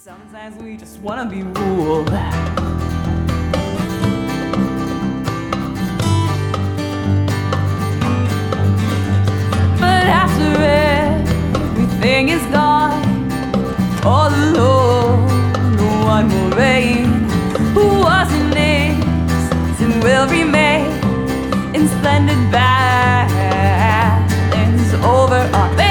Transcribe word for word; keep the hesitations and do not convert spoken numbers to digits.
Sometimes we just wanna be ruled. But after everything is gone, all alone, no one will reign. Who wasn't is and will remain in splendid balance over our